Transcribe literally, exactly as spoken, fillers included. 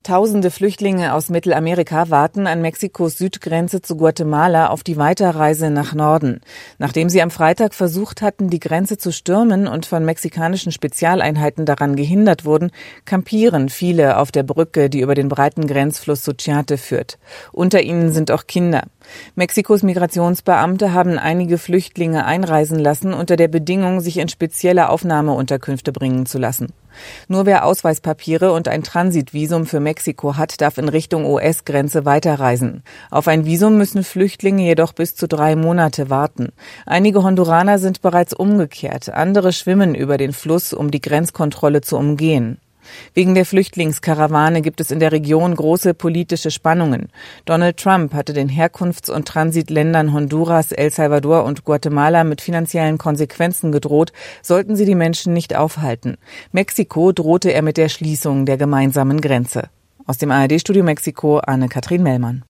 Tausende Flüchtlinge aus Mittelamerika warten an Mexikos Südgrenze zu Guatemala auf die Weiterreise nach Norden. Nachdem sie am Freitag versucht hatten, die Grenze zu stürmen und von mexikanischen Spezialeinheiten daran gehindert wurden, kampieren viele auf der Brücke, die über den breiten Grenzfluss Suchiate führt. Unter ihnen sind auch Kinder. Mexikos Migrationsbeamte haben einige Flüchtlinge einreisen lassen, unter der Bedingung, sich in spezielle Aufnahmeunterkünfte bringen zu lassen. Nur wer Ausweispapiere und ein Transitvisum für Mexiko hat, darf in Richtung U S-Grenze weiterreisen. Auf ein Visum müssen Flüchtlinge jedoch bis zu drei Monate warten. Einige Honduraner sind bereits umgekehrt, andere schwimmen über den Fluss, um die Grenzkontrolle zu umgehen. Wegen der Flüchtlingskarawane gibt es in der Region große politische Spannungen. Donald Trump hatte den Herkunfts- und Transitländern Honduras, El Salvador und Guatemala mit finanziellen Konsequenzen gedroht, sollten sie die Menschen nicht aufhalten. Mexiko drohte er mit der Schließung der gemeinsamen Grenze. Aus dem A R D-Studio Mexiko, Anne-Kathrin Mellmann.